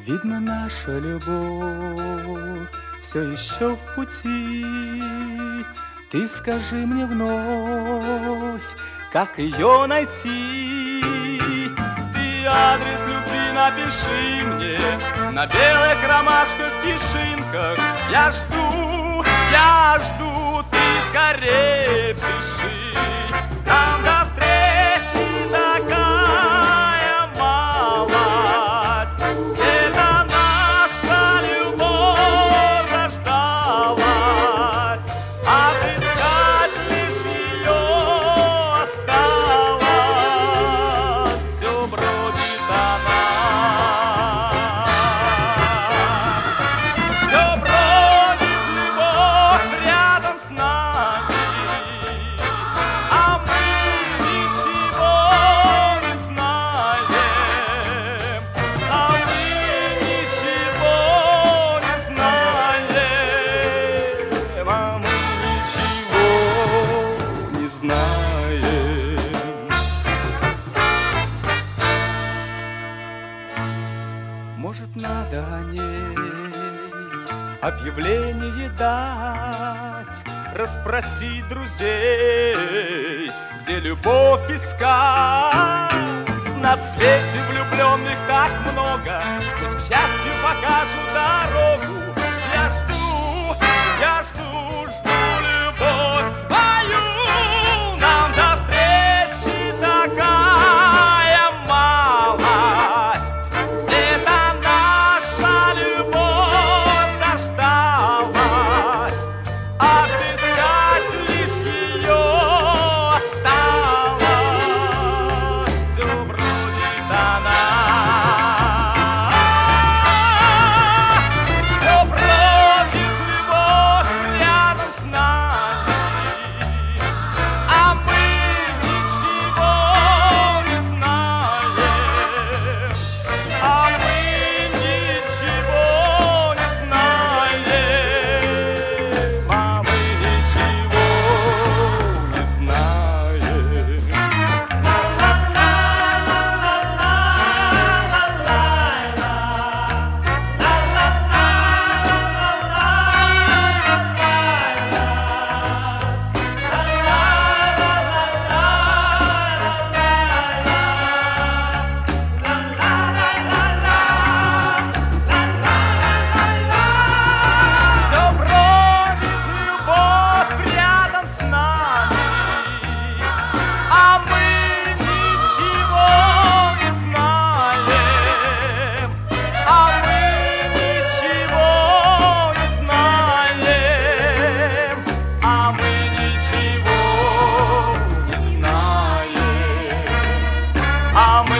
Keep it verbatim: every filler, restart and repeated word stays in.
Видно, наша любовь все еще в пути. Ты скажи мне вновь, как ее найти. Ты адрес любви напиши мне на белых ромашках, тишинках. Я жду, я жду, ты скорее пиши. Нам до встречи такая малость. Это наша любовь заждалась. Отыскать лишь ее осталось. Все бродит она. Все бродит любовь рядом с нами. А мы ничего не знаем. А мы ничего не знаем. А мы ничего не знаем. Может, надо о ней объявление дать, расспросить друзей, где любовь искать. На свете влюбленных так много, пусть к счастью покажут дорогу. Я жду, я жду, жду любовь свою. Нам до встречи такая малость. Где-то наша любовь заждалась. Отыскать лишь ее осталось. Все бродит она. Все бродит любовь рядом с нами. А мы ничего не знаем. А мы ничего не знаем. А мы ничего не знаем. Все бродит любовь рядом с нами. А мы ничего не знаем. А мы ничего не знаем. А мы ничего не знаем. А мы